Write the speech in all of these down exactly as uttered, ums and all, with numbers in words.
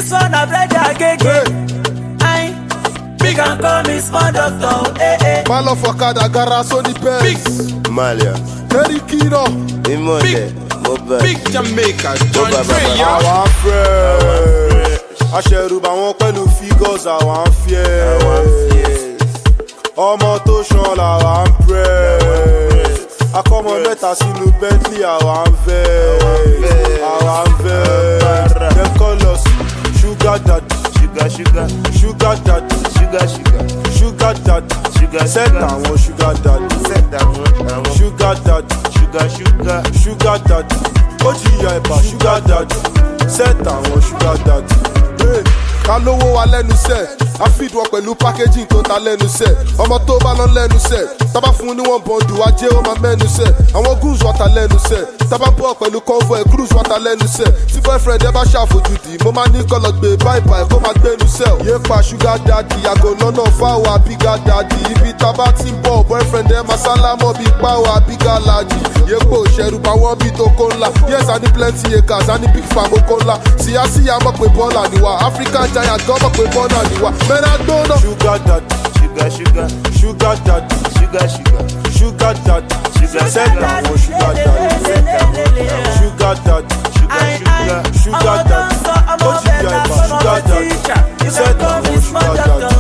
This one I bread again. I big and call me small doctor. Eh eh. Malo for kada gara so the best. Malia. Terry Kino. Imode. Big Jamaica. John Frey. Our fresh. Aṣẹ̀rùbà wọn pẹ̀lú figures àwọn fears. Ọmọ tó ṣan làwọn press. Akọ́mọ mẹ́ta sínú Bentley àwọn vex. Àwọn vex. Dem call us sugar daddy. Sugar, sugar. Sugar daddy. Sugar, sugar. Sugar daddy. Sugar, Set àwọn sugar daddy. Set down. Sugar daddy. Sugar, sugar. Sugar daddy. Ó jìyà ẹ̀bà sugar daddy. Set àwọn sugar daddy. Hey, ká lówó wa lẹ́nu sẹ́, a feed wọn pẹ̀lú packaging tó ta lẹ́nu sẹ́. Ọmọ tó bá lọ lẹ́nu sẹ́, tábà fún ní wọ́n bọ̀dù ajé ó máa mẹ́nu sẹ́. Àwọn goons wà ta lẹ́nu sẹ́, tábà bọ̀ pẹ̀lú convoy cruise wà ta lẹ́nu sẹ́. Tí boyfriend ẹ bá ṣàfojúdi, mo máa ní kọ́ lọ gbé bye bye kó máa gbénu sẹ́. Yé pa sugar daddy, yàgò lọ́nà fáwọn àbígá daddy. Ibi tábà ti ń bọ̀ boyfriend ẹ máa sálámọ̀ bí pàwọ̀ àbígá lajì. Yé pò ṣẹ̀rù bá wọ́n bí tó kó ńlá. Yes, I need plenty acres, I need big farm oko ńlá. Síyásíyá mọ̀ pé bọ́ọ̀là ni wà, African giant gan mọ̀ pé bọ́ọ̀là ni wà. Mẹ́rin àgbọ̀nà. Sugar daddy. Sugar, sugar. Sugar daddy. Sugar, sugar. Sugar daddy. Sugar, Set down one sugar daddy. Sugar daddy. Sugar, sugar. Sugar daddy. Ó ti yà ìbá sugar daddy. Set down one sugar daddy.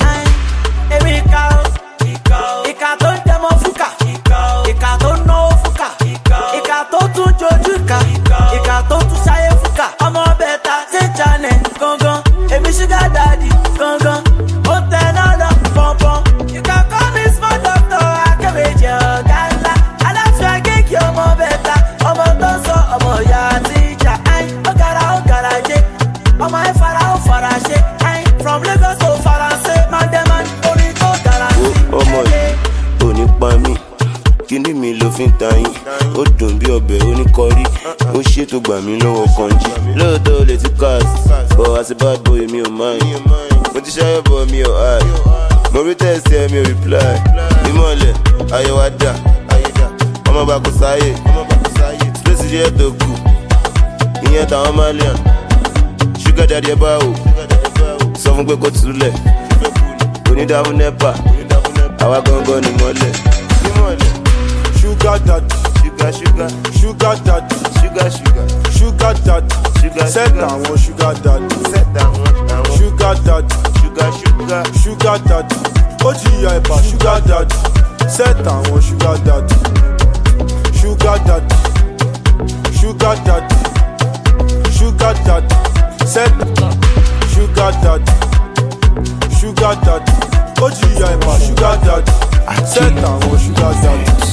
Ìkà tó ń tẹmọ fúkà, ìkà tó ń náwó fúkà, ìkà tó tún jojú ká, ìkà tó tún ṣayé fúkà. Ọmọ bẹ̀ta ṣe channel gangan, èmi sugar daddy gangan. Ó tẹ náà lọ pọ̀npọ̀n. You can call me small doctor, akẹ́wéjì ọ̀gá ńlá. Aláfíà kéèkì ọmọ bẹ̀ta, ọmọ tó ń sọ ọmọ ìyá àti ìjà. Ó gara ó gara jẹ́, ọmọ ẹ̀ fara ó fara ṣe. From Lagos to Faransé, Mandeman, orin tó dára sí. Ọmọ yìí ò ní pa mí, kíní mi ló fi ń ta yín. Ó dùn bí ọbẹ̀ oníkọrí, ó ṣètò gbà mí lọ́wọ́ kanjí. Lóòótọ́ o lè ti cast, but as a bad boy mi ò mind. Mo ti ṣayọ̀ bọ̀ mi ò hide, mo rí tẹ̀sí ẹ̀ mi ò reply. Ìmọ̀lẹ̀ ayọ̀ wá dà, ọmọ bá kò sáyè, space jẹ́ tó kù, ìyẹn táwọn Malian. Sugar daddy ẹ bá wò, sọ fún pé kó túlẹ̀, onídàámú nẹ́pà, àwa gangan ni mọ́lẹ̀. Sugar daddy. Sugar, sugar. Sugar daddy. Sugar, sugar. Sugar daddy. Sugar, Set sugar. down one sugar daddy. Set down. Sugar daddy. Sugar, sugar. Sugar daddy. Ó jìyà ẹ̀bà sugar daddy. Set down one sugar daddy. Sugar daddy. Sugar daddy. Sugar daddy. Set sugar daddy. Sugar daddy. Ó jìyà ẹ̀bà sugar daddy. Set down one sugar daddy.